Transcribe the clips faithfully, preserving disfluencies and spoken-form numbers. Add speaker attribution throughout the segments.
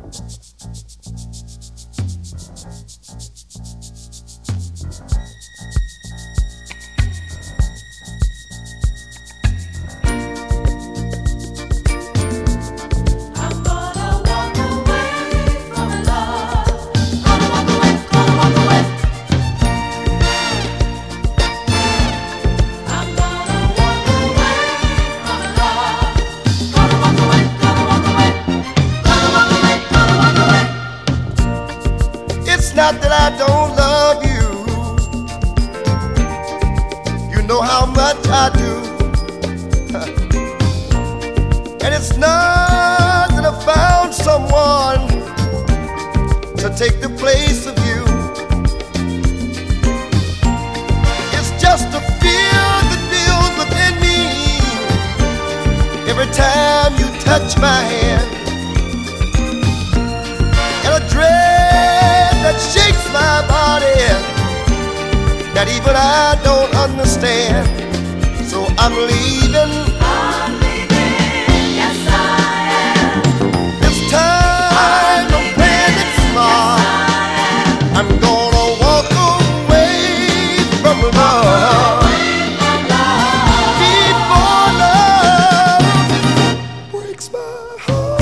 Speaker 1: Not that I don't love you, you know how much I do. And it's not that I found someone to take the place of you. It's just a fear that builds within me every time you touch my hand, and a dread that shakes my body that even I don't understand. So I'm leaving.
Speaker 2: I'm leaving. Yes, I am.
Speaker 1: This time I'm playing it smart.
Speaker 2: Yes,
Speaker 1: I'm gonna walk away from love before love breaks my heart.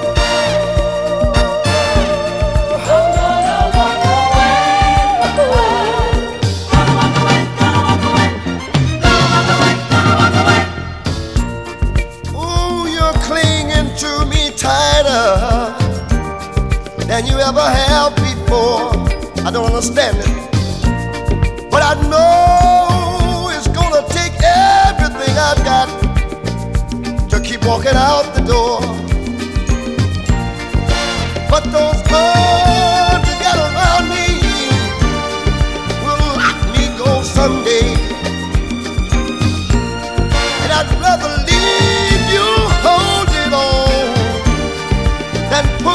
Speaker 1: Than you ever have before. I don't understand it, but I know it's gonna take everything I've got to keep walking out the door. But those arms you got around me will let me go someday, and I'd rather leave you holding on than put